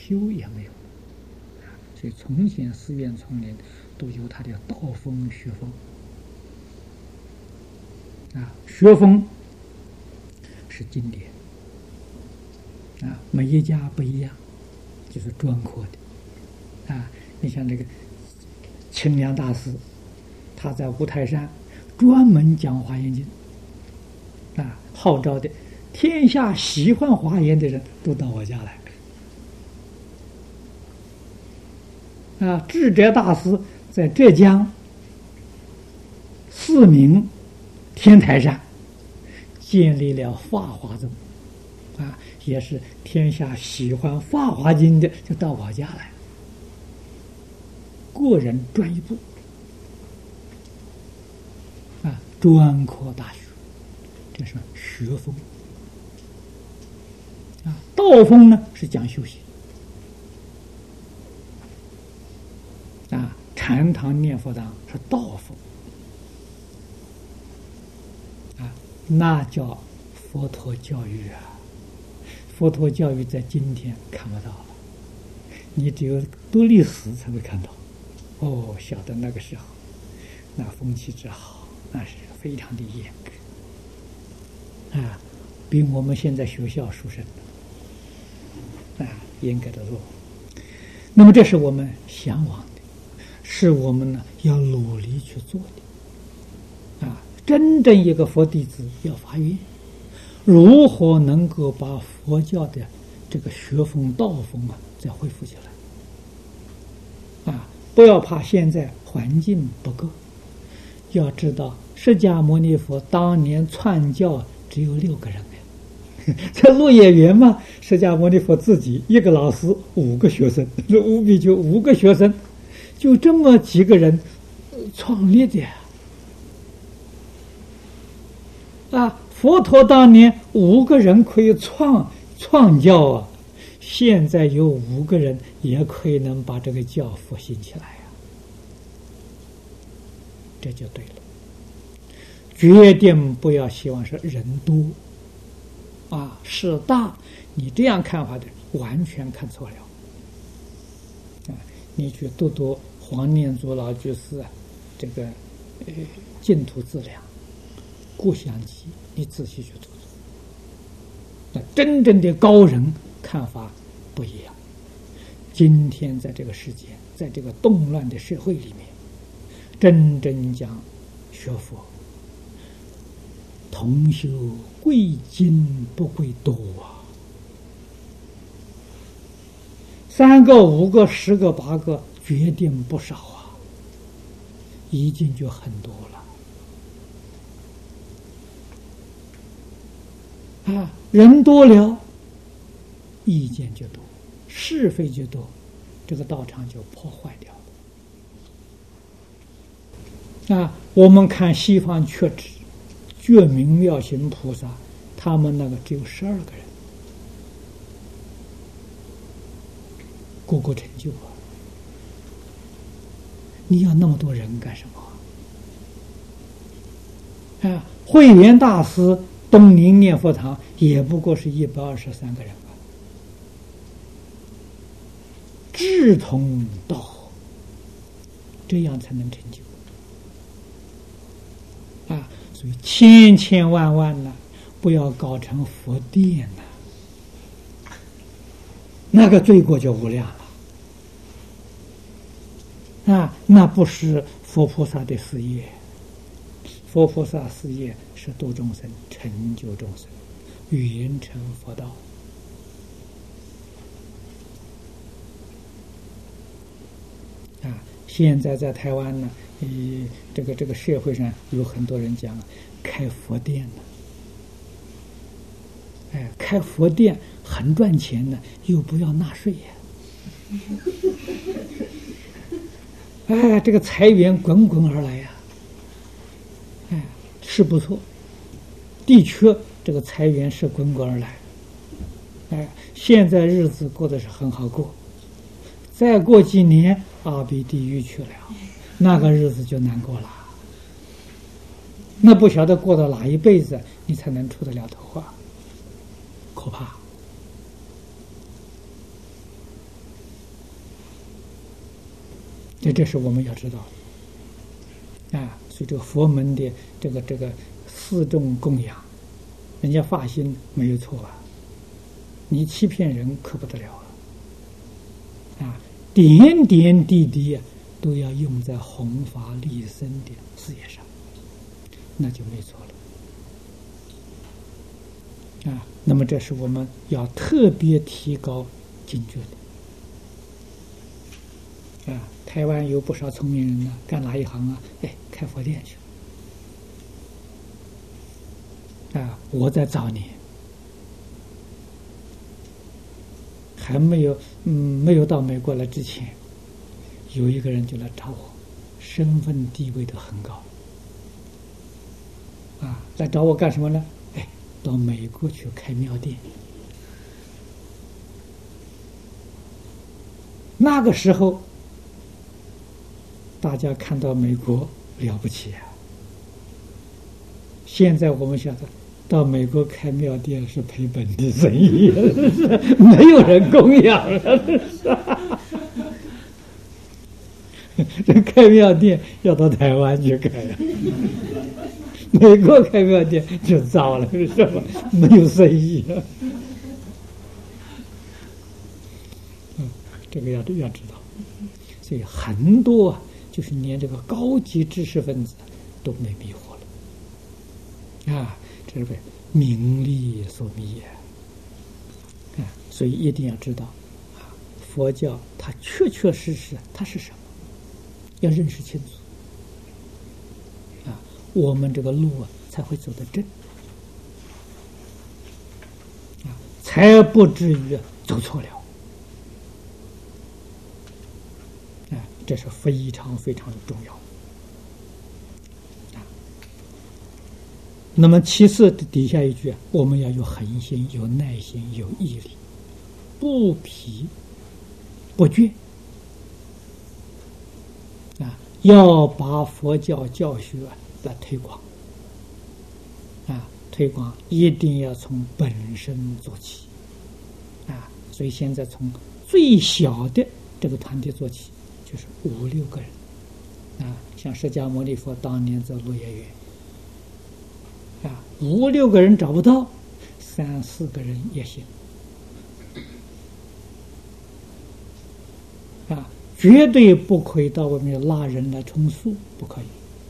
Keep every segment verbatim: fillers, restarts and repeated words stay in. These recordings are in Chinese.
修也没有。所以从前寺院丛林都有它的道风学风啊，学风是经典啊，每一家不一样，就是专科的啊。你像这个清凉大师，他在五台山专门讲华严经啊，号召的天下喜欢华严的人都到我家来。啊，智者大师在浙江四明天台山建立了法华宗，啊，也是天下喜欢法华经的就到我家来，个人专一部，啊，专科大学，这是学风。啊，道风呢是讲修行。啊，禅堂念佛堂是道风，啊，那叫佛陀教育啊。佛陀教育在今天看不到了，你只有读历史才会看到。哦，晓得那个时候，那风气之好，那是非常的严格，啊，比我们现在学校殊胜的，啊，严格的多。那么，这是我们向往的。是我们呢要努力去做的啊！真正一个佛弟子要发愿，如何能够把佛教的这个学风道风啊再恢复起来啊？不要怕现在环境不够，要知道释迦牟尼佛当年传教只有六个人哎，在落叶园嘛，释迦牟尼佛自己一个老师五个学生，五比丘五个学生。就这么几个人创立的啊！佛陀当年五个人可以创创教啊，现在有五个人也可以能把这个教复兴起来啊，这就对了。决定不要希望是人多啊事大，你这样看法的完全看错了。你去读读黄念祖老居士啊，这个呃净土资粮、故乡集，你仔细去读读。那真正的高人看法不一样。今天在这个世界，在这个动乱的社会里面，真正讲学佛，同修贵精不贵多啊。三个、五个、十个、八个，决定不少啊，已经就很多了啊。人多了，意见就多，是非就多，这个道场就破坏掉了啊。我们看西方觉知、觉明妙行菩萨，他们那个只有十二个人。个个成就啊！你要那么多人干什么啊？慧远大师东宁念佛堂也不过是一百二十三个人吧，志同道合，这样才能成就啊！所以千千万万呢，不要搞成佛殿呢。那个罪过就无量了啊！那不是佛菩萨的事业，佛菩萨事业是度众生、成就众生、圆成佛道啊！现在在台湾呢，呃，这个这个社会上有很多人讲开佛店呢，哎，开佛店很赚钱呢，又不要纳税呀。哎，这个财源滚滚而来呀！哎，是不错，的确，这个财源是滚滚而来。哎，现在日子过得是很好过，再过几年阿鼻地狱去了，那个日子就难过了。那不晓得过到哪一辈子，你才能出得了头啊？可怕！ 这这是我们要知道的啊。所以这个佛门的这个这个四众供养，人家发心没有错啊，你欺骗人可不得了啊！啊，点点滴滴啊，都要用在弘法利生的事业上，那就没错了啊。那么这是我们要特别提高警觉的啊。台湾有不少聪明人呢，干哪一行啊？哎，开佛店去啊！我在早年还没有嗯没有到美国来之前，有一个人就来找我，身份地位都很高啊，来找我干什么呢？哎，到美国去开庙店。那个时候，大家看到美国了不起啊！现在我们晓得，到美国开庙店是赔本的生意，没有人供养了。这开庙店要到台湾去开啊，美国开庙店就糟了，是吧？没有生意啊。嗯，这个要要知道，所以很多啊，就是连这个高级知识分子都被迷惑了啊，这是被名利所迷啊。啊，所以一定要知道啊，佛教它确确实实它是什么，要认识清楚啊，我们这个路啊才会走得正啊，才不至于走错了啊，这是非常非常的重要啊。那么其次底下一句，我们要有恒心、有耐心、有毅力，不疲不倦啊，要把佛教教学来推广啊，推广一定要从本身做起啊。所以现在从最小的这个团体做起，就是五六个人啊，像释迦牟尼佛当年在鹿野园啊，五六个人找不到，三四个人也行啊，绝对不可以到外面拉人来充数，不可以，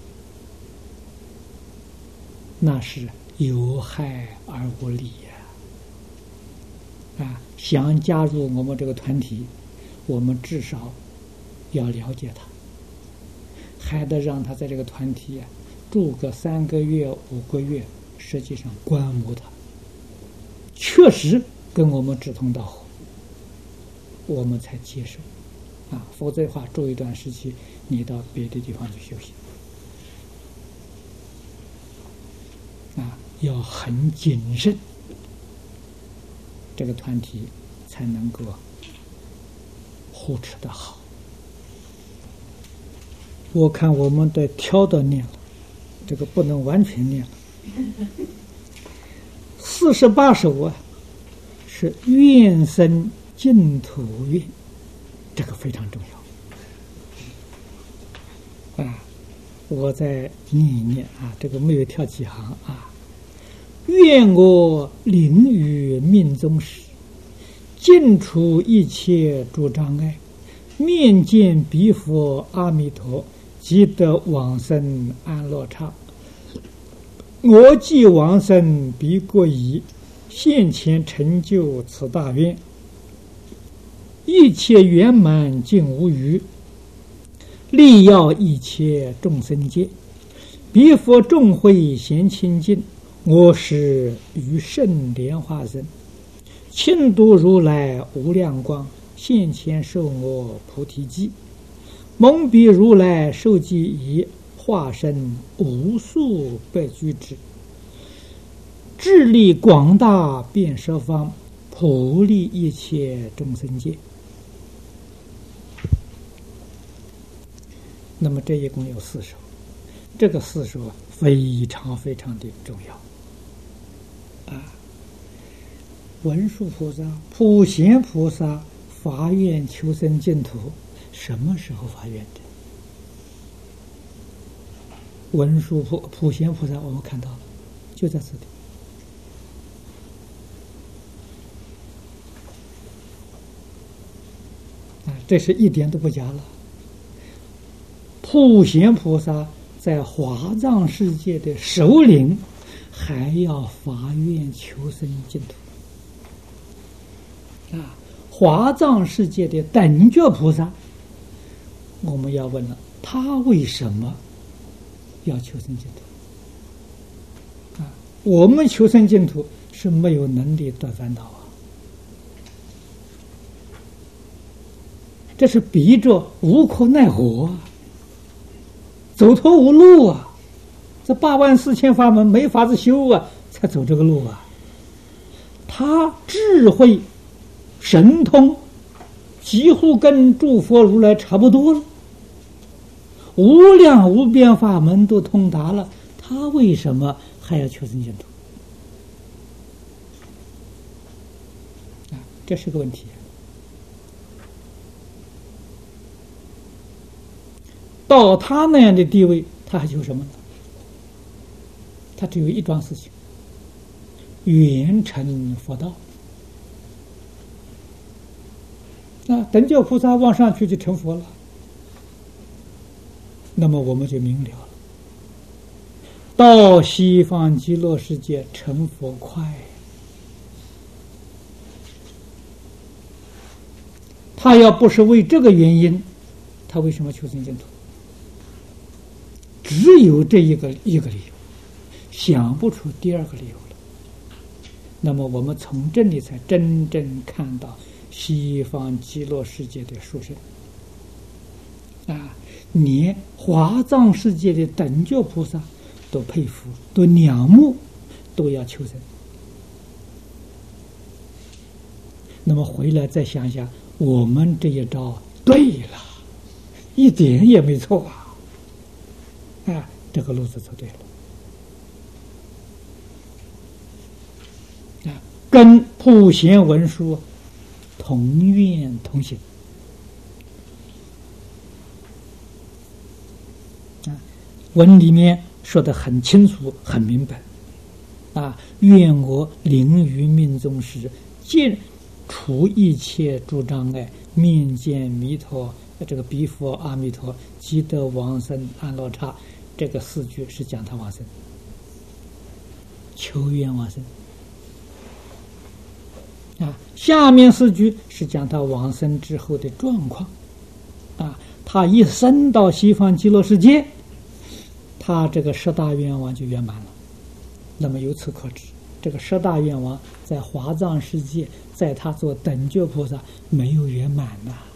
那是有害而无利呀！啊，想加入我们这个团体，我们至少要了解他，还得让他在这个团体啊住个三个月、五个月，实际上观摩他，确实跟我们志同道合，我们才接受。啊，否则的话，住一段时期，你到别的地方去休息。啊，要很谨慎，这个团体才能够护持得好。我看我们得挑着念了，这个不能完全念了。四十八首啊，是愿生净土愿。这个非常重要啊！我再念一念啊，这个没有跳几行啊。愿我临于命中时，尽除一切诸障碍，面见彼佛阿弥陀，即得往生安乐刹。我既往生彼国矣，现前成就此大愿。一切圆满尽无余，利要一切众生界。彼佛众会咸清净，我是于圣莲花身。亲睹如来无量光，现前受我菩提记。蒙彼如来受记已，化身无数百俱胝。智力广大遍十方，普利一切众生界。那么这一共有四首，这个四首非常非常的重要啊！文殊菩萨、普贤菩萨发愿求生净土，什么时候发愿的？ 文殊普普贤菩萨，我们看到了，就在这里。啊，这是一点都不假了。普贤菩萨在华藏世界的首领，还要发愿求生净土。啊，华藏世界的等觉菩萨，我们要问了，他为什么要求生净土？啊，我们求生净土是没有能力断烦恼啊，这是逼着无可奈何啊，走投无路啊，这八万四千法门没法子修啊，才走这个路啊。他智慧神通几乎跟诸佛如来差不多了，无量无边法门都通达了，他为什么还要求生净土？啊，这是个问题。到他那样的地位，他还求什么呢？他只有一桩事情：圆成佛道。那等觉菩萨往上去就成佛了，那么我们就明了了，到西方极乐世界成佛快。他要不是为这个原因，他为什么求生净土？只有这一个一个理由，想不出第二个理由了。那么我们从这里才真正看到西方极乐世界的殊胜啊！连华藏世界的等觉菩萨都佩服，都仰慕，都要求生。那么回来再想想，我们这一招对了，一点也没错啊！啊，这个路子走对了啊，跟普贤文殊同愿同行啊，文里面说得很清楚很明白啊，愿我临于命中时，尽除一切诸障碍，面见弥陀，这个彼佛阿弥陀，即得往生安乐刹。这个四句是讲他往生，求愿往生啊。下面四句是讲他往生之后的状况啊。他一生到西方极乐世界，他这个十大愿望就圆满了。那么由此可知，这个十大愿望在华藏世界，在他做等觉菩萨没有圆满呐、啊。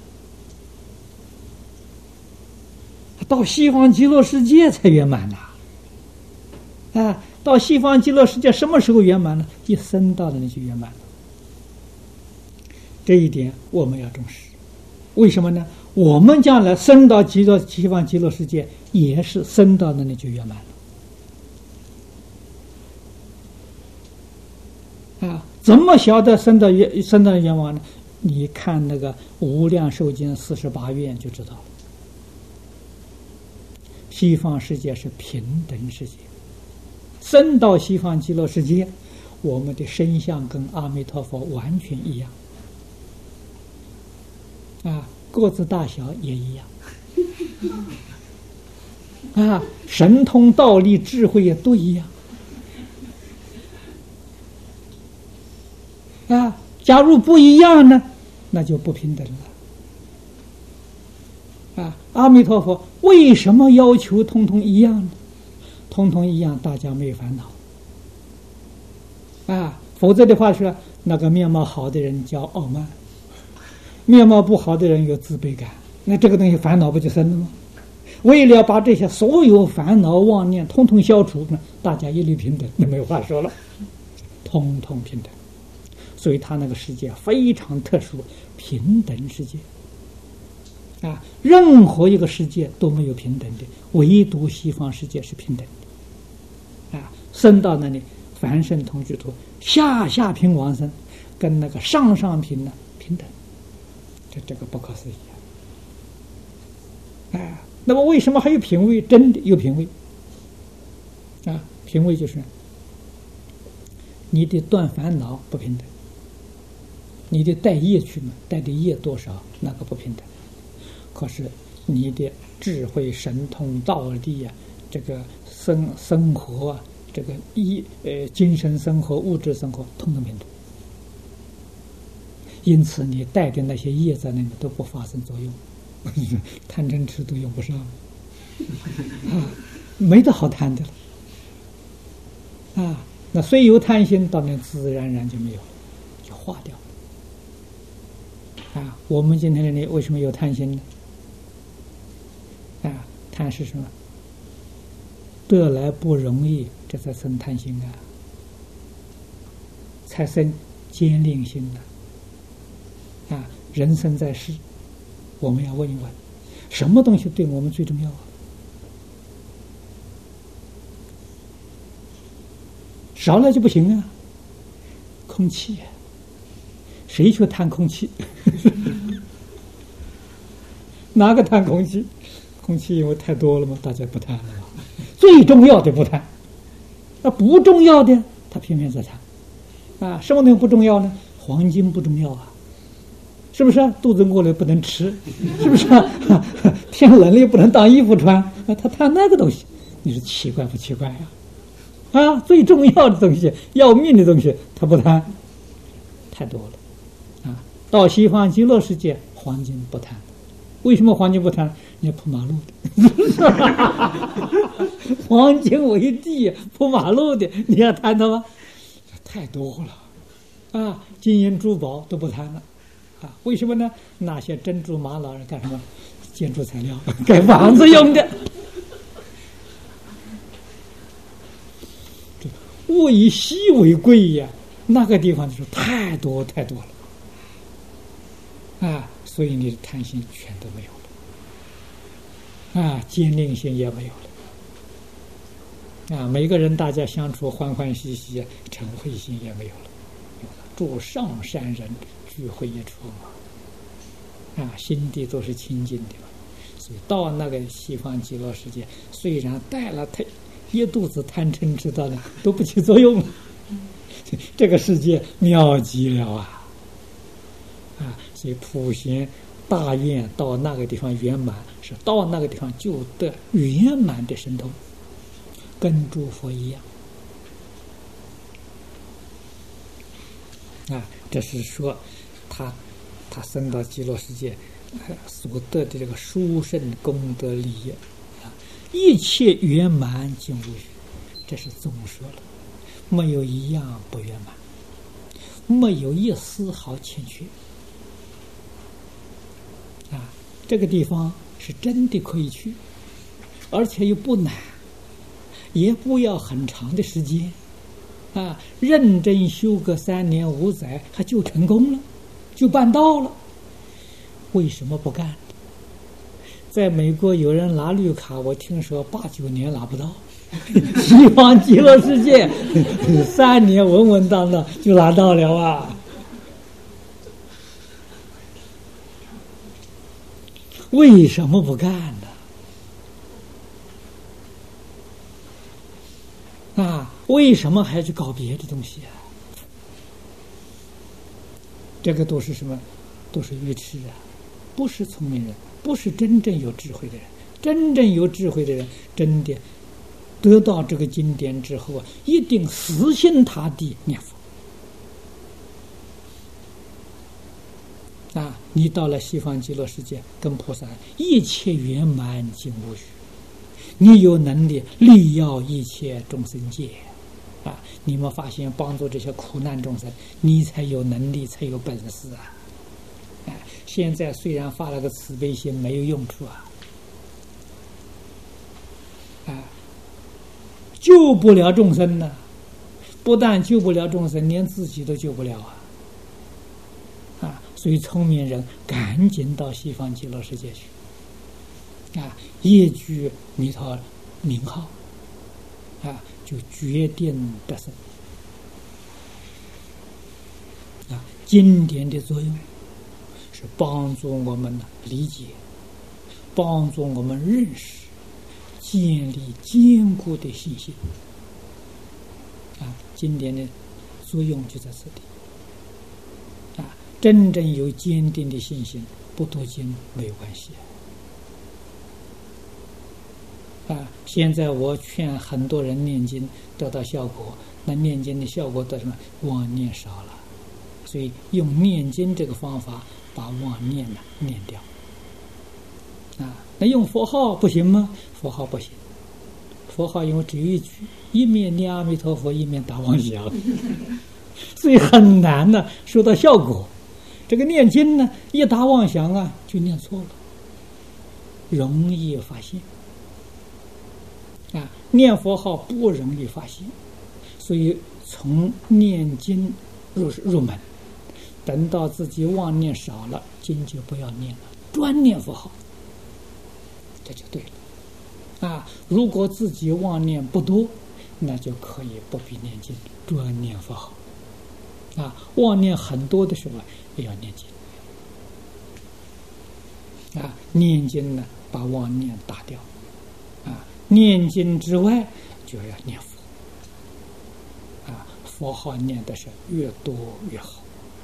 到西方极乐世界才圆满呐！啊，到西方极乐世界什么时候圆满呢？一生到那里就圆满了。这一点我们要重视。为什么呢？我们将来生到极乐西方极乐世界，也是生到那里就圆满了。啊，怎么晓得生到圆生到圆满呢？你看那个《无量寿经》四十八愿就知道了。西方世界是平等世界，生到西方极乐世界，我们的身相跟阿弥陀佛完全一样，啊，个子大小也一样，啊，神通道力智慧也都一样，啊，假如不一样呢，那就不平等了。啊，阿弥陀佛为什么要求通通一样呢？通通一样，大家没有烦恼啊，否则的话是那个面貌好的人叫傲慢，面貌不好的人有自卑感，那这个东西烦恼不就生了吗？为了把这些所有烦恼妄念通通消除呢，大家一律平等，那没有话说了，通通平等。所以他那个世界非常特殊，平等世界啊，任何一个世界都没有平等的，唯独西方世界是平等的啊。升到那里，凡圣同居土，下下品往生，跟那个上上品呢平等，这这个不可思议啊！啊，那么为什么还有品位？真的有品位品位就是你的断烦恼不平等，你的带业去嘛，带的业多少那个不平等。可是你的智慧神通道力啊，这个生生活啊，这个一呃精神生活、物质生活，通通平等。因此，你带的那些业在那里都不发生作用，贪嗔痴都用不上，啊，没得好贪的了，啊，那虽有贪心，到那自自然然就没有，就化掉了。啊，我们今天的人为什么有贪心呢？啊，贪是什么？得来不容易，这才生贪心啊，才生坚定心啊。啊，人生在世，我们要问一问，什么东西对我们最重要啊？少了就不行啊！空气，谁去贪空气？哪个贪空气？空气因为太多了嘛，大家不贪了嘛。最重要的不贪，那不重要的他偏偏在贪。啊，什么东西不重要呢？黄金不重要啊。是不是啊？肚子饿了不能吃，是不是啊？天冷了也不能当衣服穿，啊，他贪那个东西，你说奇怪不奇怪呀？啊，最重要的东西，要命的东西，他不贪，太多了啊！到西方极乐世界，黄金不贪，为什么黄金不贪？你铺马路的，黄金为地，铺马路的，你要贪它吗？太多了啊！金银珠宝都不贪了。啊，为什么呢？那些珍珠玛瑙是干什么？建筑材料，盖房子用的。物以稀为贵呀，那个地方就是太多太多了啊，所以你的贪心全都没有了啊，坚定心也没有了啊，每个人大家相处欢欢喜喜，嗔恚心也没有了。诸上善人聚会一处嘛，啊，心地都是清净的嘛，所以到那个西方极乐世界，虽然带了他一肚子贪嗔痴到了，都不起作用了。这个世界妙极了啊！啊，所以普贤大愿到那个地方圆满，是到那个地方就得圆满的神通，跟诸佛一样。啊，这是说他他升到极乐世界所得的这个殊胜功德利益啊，一切圆满尽无余，这是总说了，没有一样不圆满，没有一丝毫欠缺啊。这个地方是真的可以去，而且又不难，也不要很长的时间。啊，认真修个三年五载，他就成功了，就办到了。为什么不干？在美国有人拿绿卡，我听说八九年拿不到。西方极乐世界三年稳稳当当就拿到了啊！为什么不干呢？啊，为什么还去搞别的东西啊？这个都是什么？都是愚痴啊，不是聪明人，不是真正有智慧的人。真正有智慧的人，真的得到这个经典之后啊，一定死心塌地念佛啊！你到了西方极乐世界，跟菩萨一切圆满尽无余。你有能力利要一切众生界啊！你们发现帮助这些苦难众生，你才有能力，才有本事啊！哎，现在虽然发了个慈悲心，没有用处啊！啊，救不了众生呢，不但救不了众生，连自己都救不了啊！啊，所以聪明人赶紧到西方极乐世界去。啊，一句弥陀名号，啊，就决定得胜。啊，经典的作用是帮助我们理解，帮助我们认识，建立坚固的信心。 经典的作用就在这里啊！真正有坚定的信心，不读经没有关系啊！现在我劝很多人念经得到效果，那念经的效果得什么？妄念少了，所以用念经这个方法把妄念呢念掉啊！那用佛号不行吗？佛号不行，佛号因为只有一句，一面念阿弥陀佛，一面打妄想，所以很难呢收到效果。这个念经呢，一打妄想啊，就念错了，容易发现啊。念佛号不容易发现，所以从念经入入门，等到自己妄念少了，经就不要念了，专念佛号，这就对了啊。如果自己妄念不多，那就可以不必念经，专念佛号啊。妄念很多的时候也要念经啊。念经呢，把妄念打掉啊。念经之外就要念佛啊，佛号念的是越多越好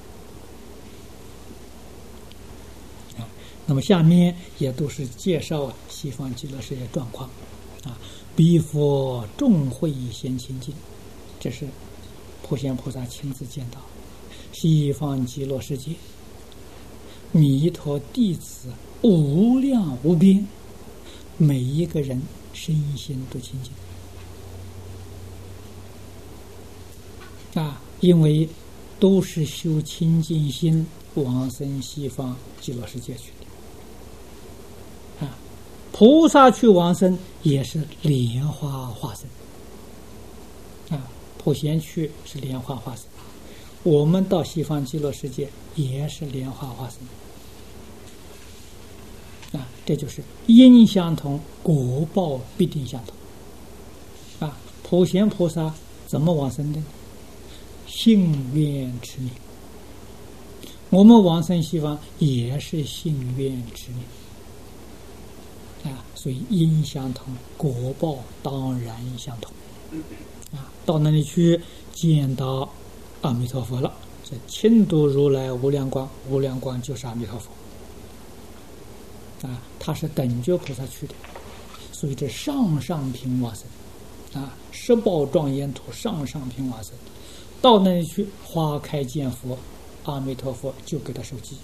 啊。那么下面也都是介绍西方极乐世界状况啊。彼佛众会现清净，这是普贤菩萨亲自见到西方极乐世界弥陀弟子无量无边，每一个人身心都清净啊，因为都是修清净心往生西方极乐世界去的啊。菩萨去往生也是莲花化身啊，普贤去是莲花化身，我们到西方极乐世界也是莲花化身啊，这就是因相同，果报必定相同啊。普贤菩萨怎么往生的？信愿持名。我们往生西方也是信愿持名啊，所以因相同，果报当然相同啊。到那里去见到阿弥陀佛了，这亲睹如来无量光，无量光就是阿弥陀佛啊，他是等觉菩萨去的，所以这上上品往生啊，十宝庄严土上上品往生，到那里去花开见佛，阿弥陀佛就给他受记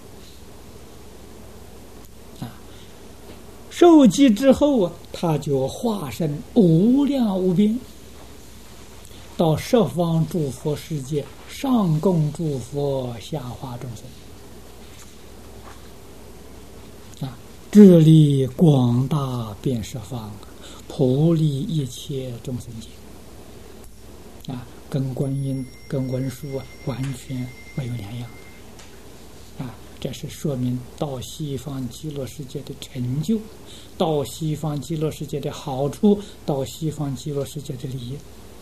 啊，受记之后啊，他就化身无量无边，到十方诸佛世界，上供诸佛，下化众生啊，智力广大遍十方，普利一切众生界啊，跟观音跟文殊啊完全没有两样啊。这是说明到西方极乐世界的成就，到西方极乐世界的好处，到西方极乐世界的利益。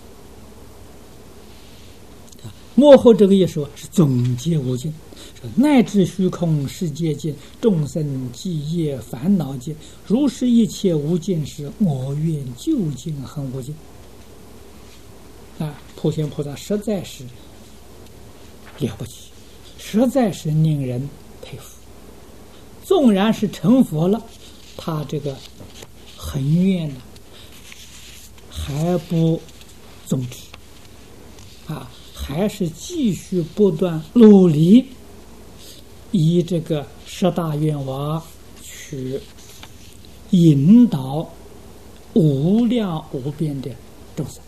幕后这个也说是总结无尽，说乃至虚空世界尽，众生际业烦恼尽，如是一切无尽时，我愿究竟恒无尽啊！普贤菩萨实在是了不起，实在是令人佩服。纵然是成佛了，他这个恒愿呢还不终止啊，还是继续不断努力，以这个十大愿望去引导无量无边的众生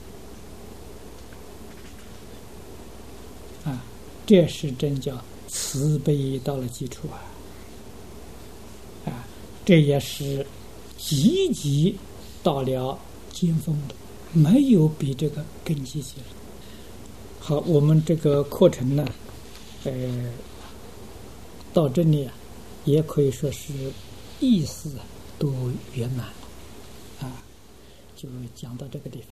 啊，这是真叫慈悲到了基础啊！啊，这也是积极到了尖峰的，没有比这个更积极了。好，我们这个课程呢，呃，到这里啊，也可以说是意思都圆满啊，就讲到这个地方。